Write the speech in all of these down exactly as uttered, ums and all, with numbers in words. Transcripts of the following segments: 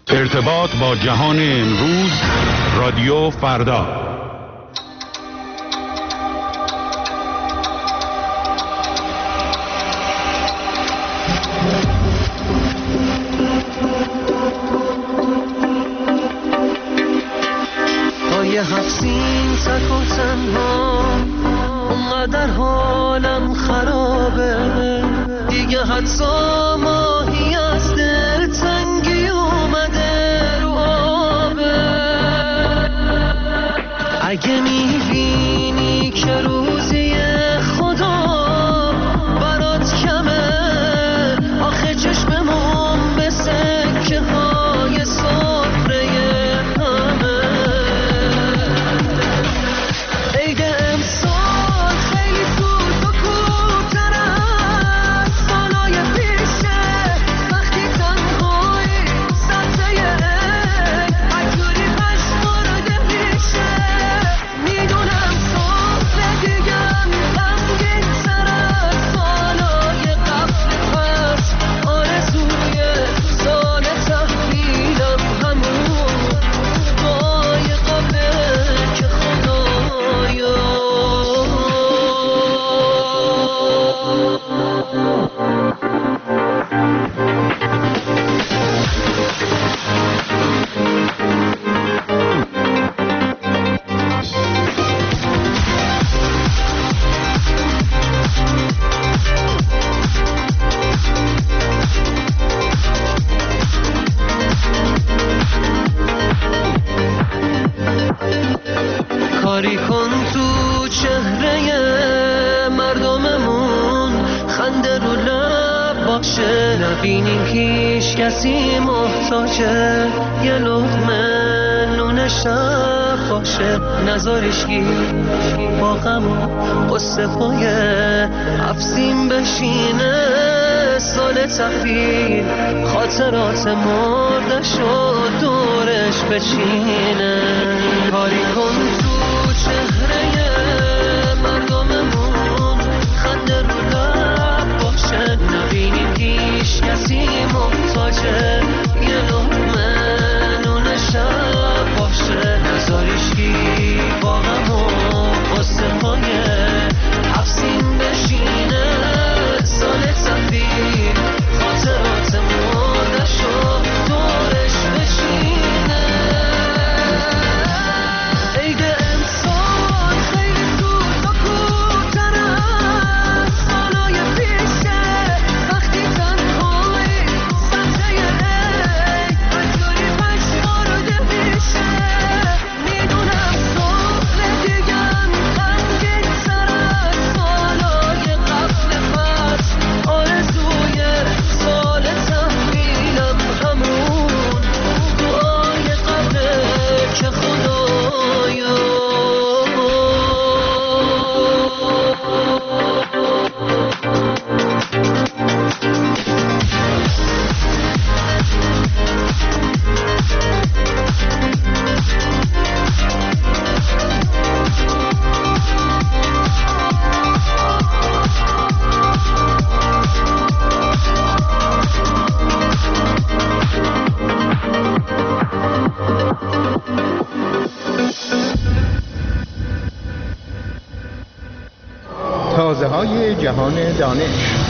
ارتباط با جهان امروز، رادیو فردا. پای هفسین تک و تنها، اونقدر حالم خرابه دیگه، حتی ماهی از دلتنگی اومده رو آبه. اگه میبینی که روزی خدا برات کمه، آخه چشممون به سکه های سفره همه. عید امسال خیلی زود و کوتر از سالای پیشه، وقتی تنهایی سطح عید اکوری پشمارده میشه. میدونم صبح دیگم غمگین تر از سالای قبل، پس آرزوی سال تحویلم همون دعای قبله که خدایا. کاری کن تو چهره مردممون، خنده رو لب باشه، نبینیم هیچ کسی محتاجه، یه لقمه نون شب باشه، نذارش گیر با غم و قصه پای افسین بشینه. سال تحویل خاطرات مردش و دورش بچینه. کاری کن تو چهره مردممون، خنده رو لب باشه، نبینیم هیچ کسی محتاجه، یه لقمه نون شب باشه، نذاریش گیر با غم و قصه های افسین بشینه. سال تحویل خاطرات مردش و دورش بچینه. عید امسال خیلی زود و کوتر از سالای پیشه، وقتی تنهایی سطح عید اکوری پشمارده میشه. میدونم صبح دیگم غمگین تر از سالای قبل، پس آرزوی سال تحویلم همون دعای قبله که خدایا. تازه های جهان دانش.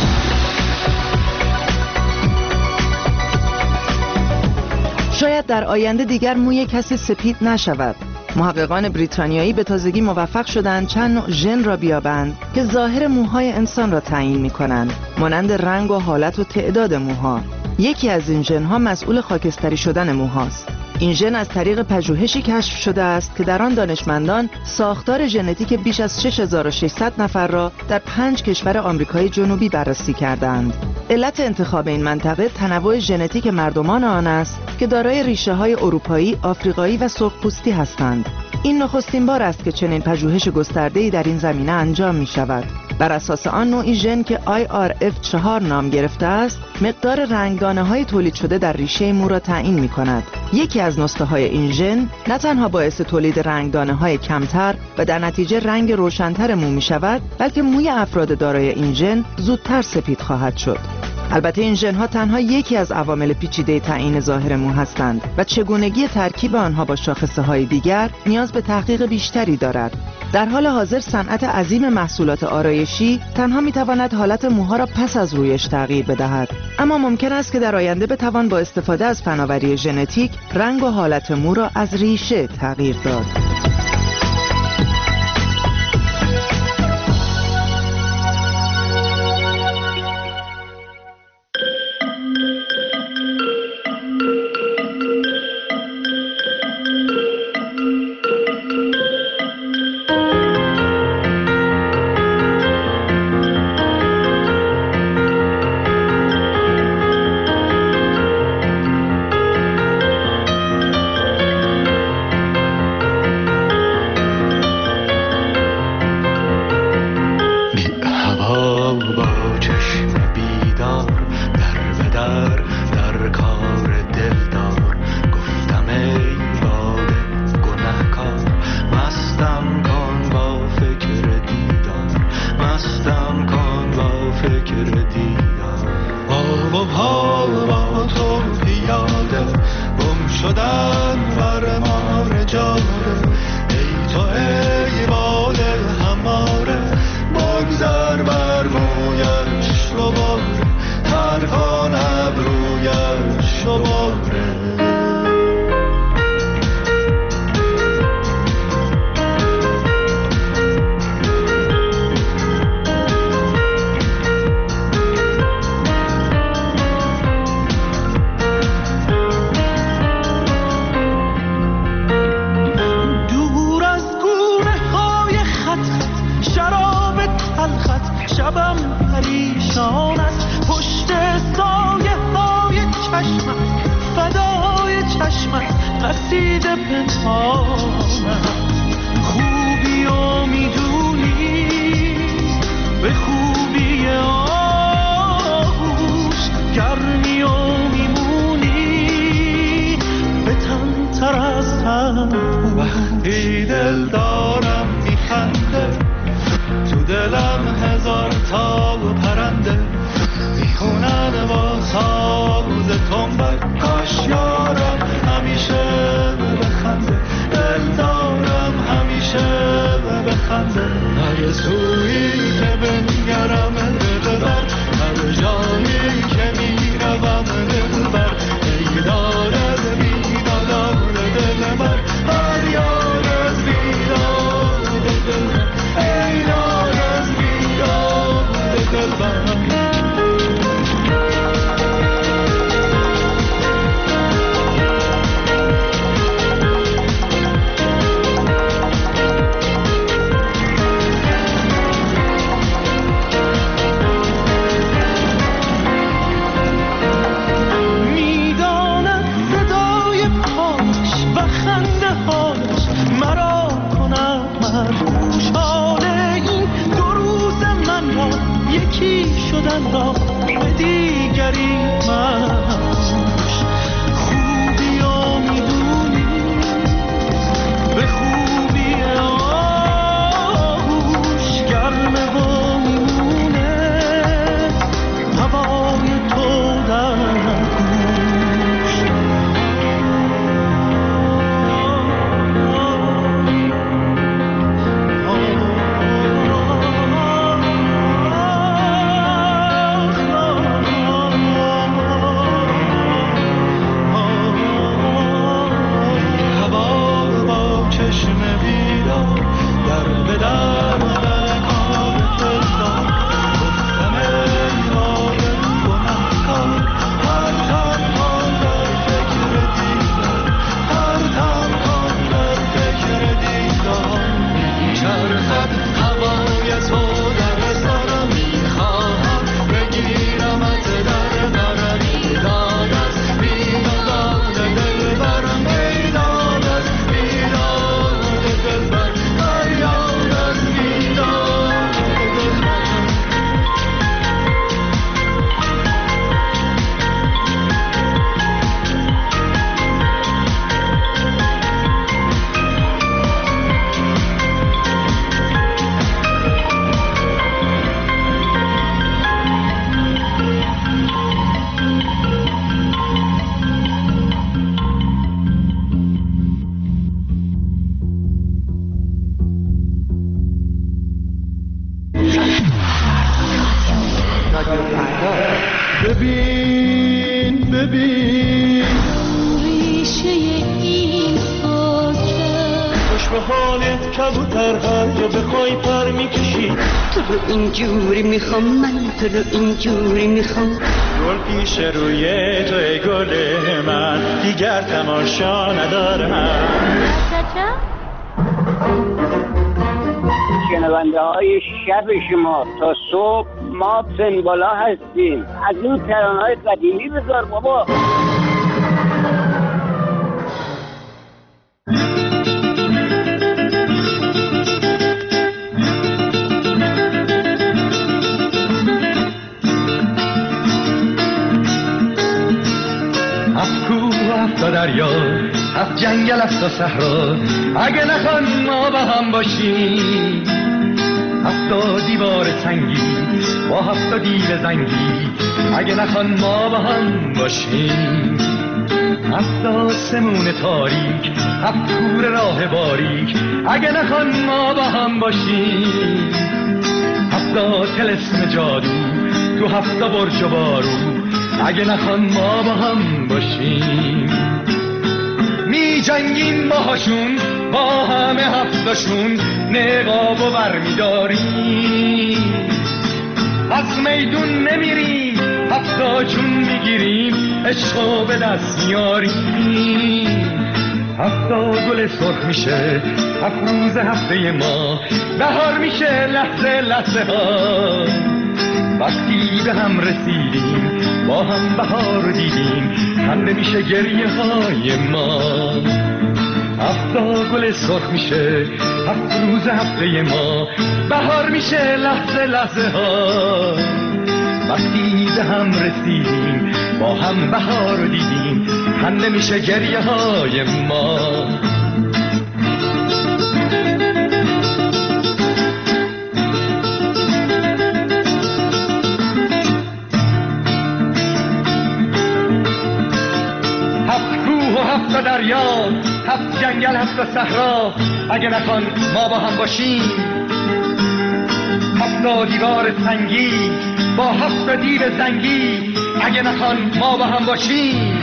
شاید در آینده دیگر موی کسی سپید نشود. محققان بریتانیایی به تازگی موفق شدند چند نوع ژن را بیابند که ظاهر موهای انسان را تعیین می‌کنند، مانند رنگ و حالت و تعداد موها. یکی از این ژن‌ها مسئول خاکستری شدن موهاست. این ژن از طریق پژوهشی کشف شده است که در آن دانشمندان ساختار ژنتیک بیش از شش هزار و ششصد نفر را در پنج کشور آمریکای جنوبی بررسی کردند. علت انتخاب این منطقه تنوع ژنتیک مردمان آن است که دارای ریشه‌های اروپایی، آفریقایی و سرخپوستی هستند. این نخستین بار است که چنین پژوهش گسترده‌ای در این زمینه انجام می‌شود. بر اساس آن نوعی ژن که آی آر اف چهار نام گرفته است، مقدار رنگدانه‌های تولید شده در ریشه مو را تعیین می‌کند. یکی از نسخه‌های این ژن نه تنها باعث تولید رنگدانه‌های کمتر و در نتیجه رنگ روشن‌تر مو می‌شود، بلکه موی افراد دارای این ژن زودتر سپید خواهد شد. البته این ژن‌ها تنها یکی از عوامل پیچیده تعیین ظاهر مو هستند و چگونگی ترکیب آنها با شاخصه‌های دیگر نیاز به تحقیق بیشتری دارد. در حال حاضر صنعت عظیم محصولات آرایشی تنها می‌تواند حالت موها را پس از رویش تغییر بدهد، اما ممکن است که در آینده بتوان با استفاده از فناوری ژنتیک رنگ و حالت مو را از ریشه تغییر داد. وقتی دل دارم میخنده تو دلم هزار تا پرنده میخونن با ساز تنبک کاش یارم همیشه بخنده دل دارم همیشه بخنده هر سویی که بنگرم دل بر هر جایی که میروم دل بر ای دارد بیدادار دل بر هر یار از بیدار گوشه این ساکت. خوش به حالت کبوتر هر جا بخوای پر میکشی. تو رو اینجوری میخوام من، تو رو اینجوری میخوام. گل پیش روی توی گل من، دیگر تماشا ندارم. شنونده های شب شما تا صبح ما سنبالا هستیم. از این ترانه های قدیمی بذار بابا. هفت کوه هفت دریا، هفت جنگل هفت و صحرا، اگه نخوان ما با هم باشیم. هفت دیوار سنگی با هفت دیو زنگی، اگه نخوان ما با هم باشیم. هفت سمون تاریک، هفت کور راه باریک، اگه نخوان ما با هم باشیم. هفت طلسم جادو تو هفت برج و بارو، اگه نخوان ما با هم باشیم. می جنگیم باهاشون با همه هفتاشون، نقاب و بر میداریم. از میدون نمیریم هفتا جون میگیریم، عشقو به دست میاریم. هفتا گل سرخ میشه هفت روز هفته ما، بهار میشه لحظه لحظه ها. وقتی به هم رسیدیم با هم بهار دیدیم، خنده میشه گریه های ما. هفتا گل سرخ میشه هفت روز هفته ما، بهار میشه لحظه لحظه ها. وقتی به هم رسیدیم با هم بهار دیدیم، خنده میشه گریه های ما. هفت دریا، هفت جنگل، هفت صحرا، اگه نخوان ما با هم باشیم. هفت دیوار سنگی با هفت دیو زنگی، اگه نخوان ما با هم باشیم.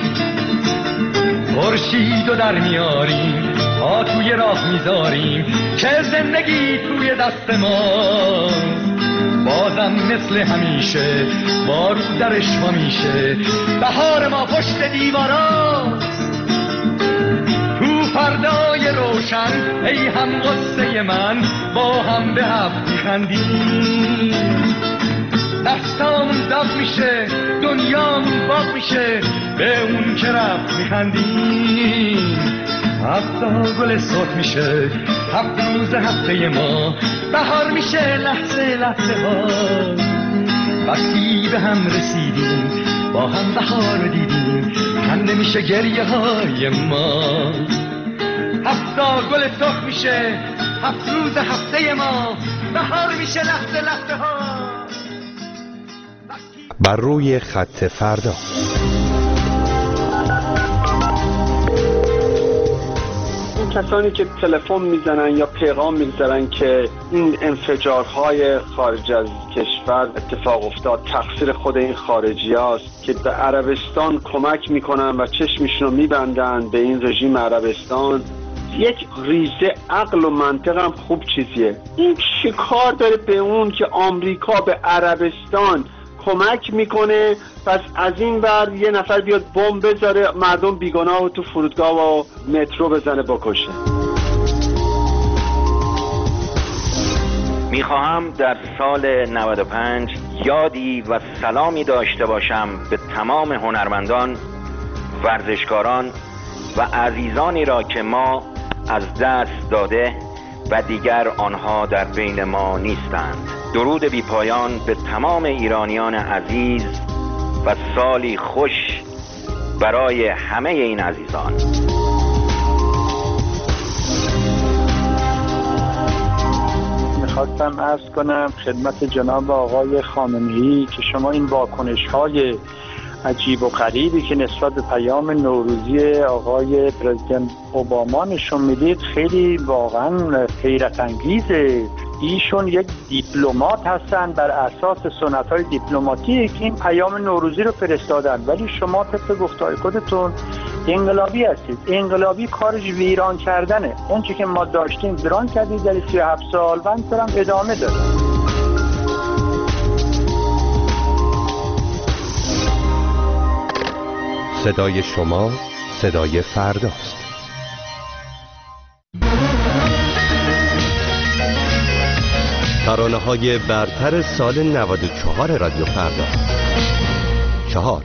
خورشید رو در میاریم، پا توی راه میذاریم، که زندگی توی دست ماست. بازم مثل همیشه بارو درش ما میشه، بهار ما پشت دیواراست. فردای روشن ای هم قصه من، با هم به هفت میخندیم. دستامون داغ میشه دنیامون باغ میشه، به اون که رفت میخندیم. هفتا گل سرخ میشه هفت روز هفته ما، بهار میشه لحظه لحظه ها. وقتی به هم رسیدیم با هم بهار دیدیم، خنده میشه گریه های ما. هفتا گل سرخ میشه هفت روز هفته ما، بهار میشه لحظه لحظه ها. بر روی خط فردا. کسانی که تلفن میزنن یا پیغام میگذارن که این انفجارهای خارج از کشور اتفاق افتاد تقصیر خود این خارجی هاست که به عربستان کمک میکنن و چشمشون رو میبندن به این رژیم عربستان، یک ریزه عقل و منطق هم خوب چیزیه. این چه کار داره به اون که آمریکا به عربستان کمک میکنه، پس از این بر یه نفر بیاد بمب بذاره مردم بیگناه و تو فرودگاه و مترو بزنه بکشه. میخواهم در سال نود و پنج یادی و سلامی داشته باشم به تمام هنرمندان، ورزشکاران و عزیزانی را که ما از دست داده و دیگر آنها در بین ما نیستند. درود بی پایان به تمام ایرانیان عزیز و سالی خوش برای همه این عزیزان. میخواستم عرض کنم خدمت جناب آقای خامنه‌ای که شما این واکنش‌های عجیب و غریبی که نسبت به پیام نوروزی آقای پرزیدنت اوباما نشون میدید خیلی واقعا حیرت انگیزه. ایشون یک دیپلمات هستن، بر اساس سنت‌های دیپلماتیک این پیام نوروزی رو فرستادن، ولی شما طبق گفته‌های خودتون انقلابی هستید. انقلابی کارش ویران کردنه. اون چی که ما داشتیم ویران کردید در سی و هفت سال و هم ادامه داره. صدای شما صدای فرداست. ترانه‌های برتر سال نود و چهار رادیو فردا. چهار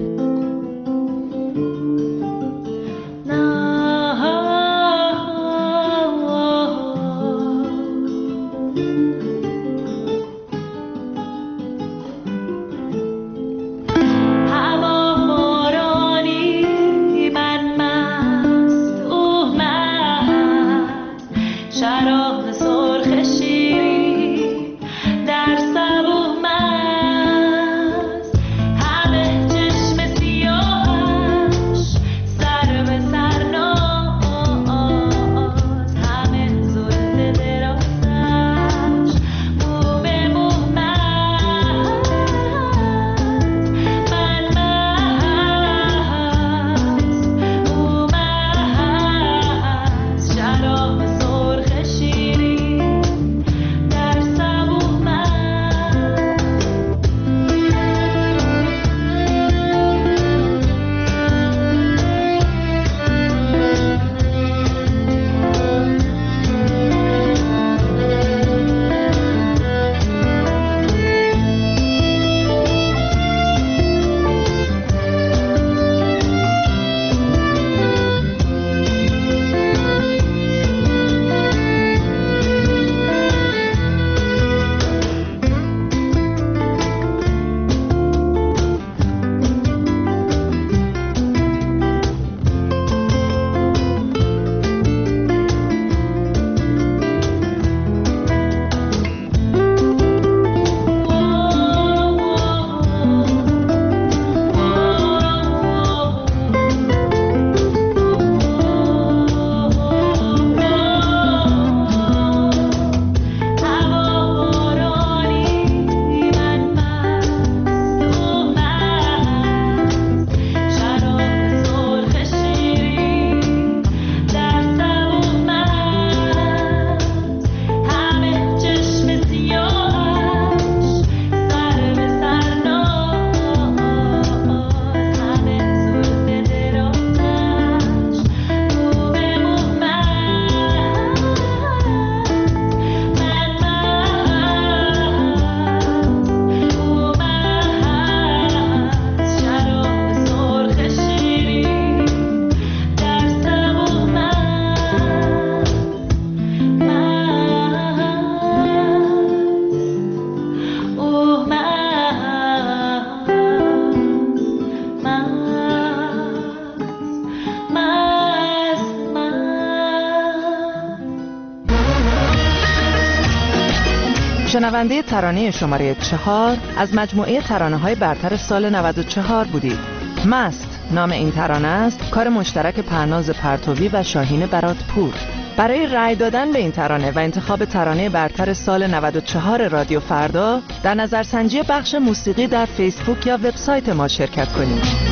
شنونده ترانه شماره چهار از مجموعه ترانه‌های برتر سال نود و چهار بودید. مست نام این ترانه است، کار مشترک پرناز پرتوی و شاهین براتپور. برای رأی دادن به این ترانه و انتخاب ترانه برتر سال نود و چهار رادیو فردا در نظرسنجی بخش موسیقی در فیسبوک یا وبسایت ما شرکت کنید.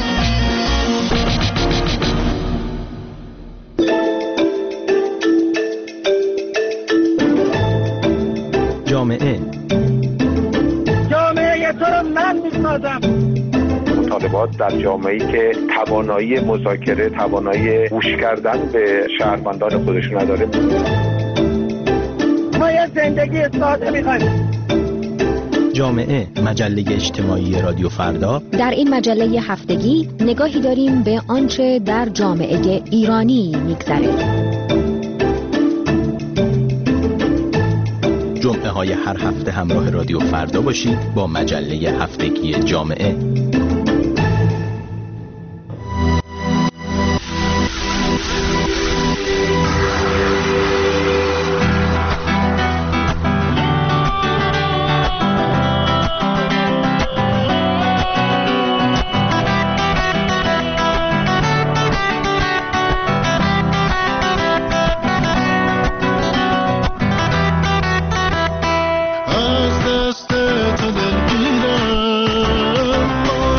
جامعه جامعه تو رو من میسازم. مطالبات در جامعه‌ای که توانایی مذاکره، توانایی گوش کردن به شهروندان خودش نداره. ما یه زندگی ساده می‌خوایم. جامعه، مجله اجتماعی رادیو فردا. در این مجله هفتگی نگاهی داریم به آنچه در جامعه ایرانی می‌گذره. جمعه های هر هفته همراه رادیو فردا باشید با مجله هفتگی جامعه. از دست تو دلگیرم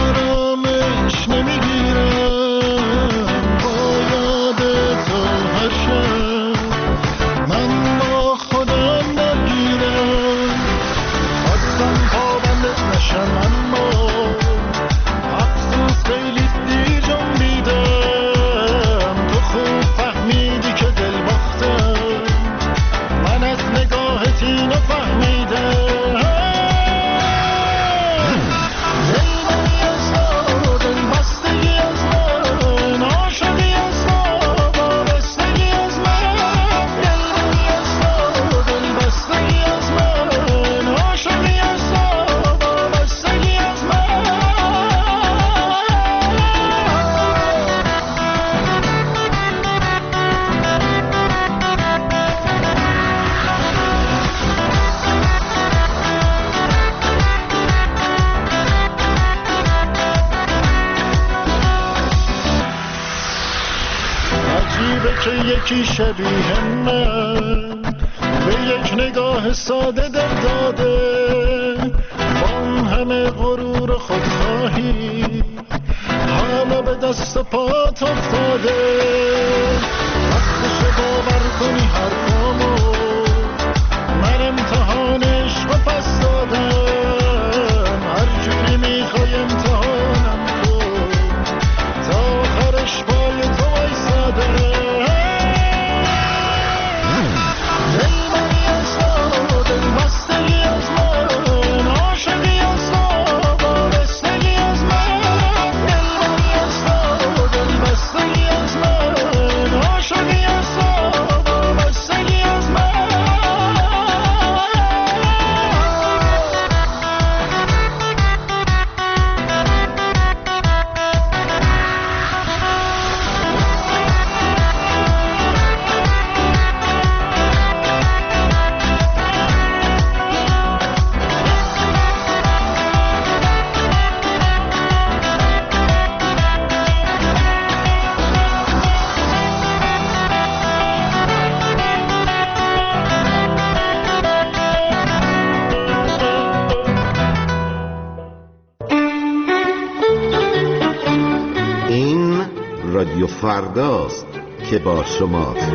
عجیبه که یکی شبیه من به یک نگاه ساده دل داده، با اون همه غرور خودخواهی حالا به دست و پات افتاده. وقتش باور کنی حرفامو، من امتحان عشق پس دادم، هر جوری میخوای امتحانم کن، تا آخرش پای تو وایساده. رادیو فرداست که با شماست.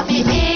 جامعه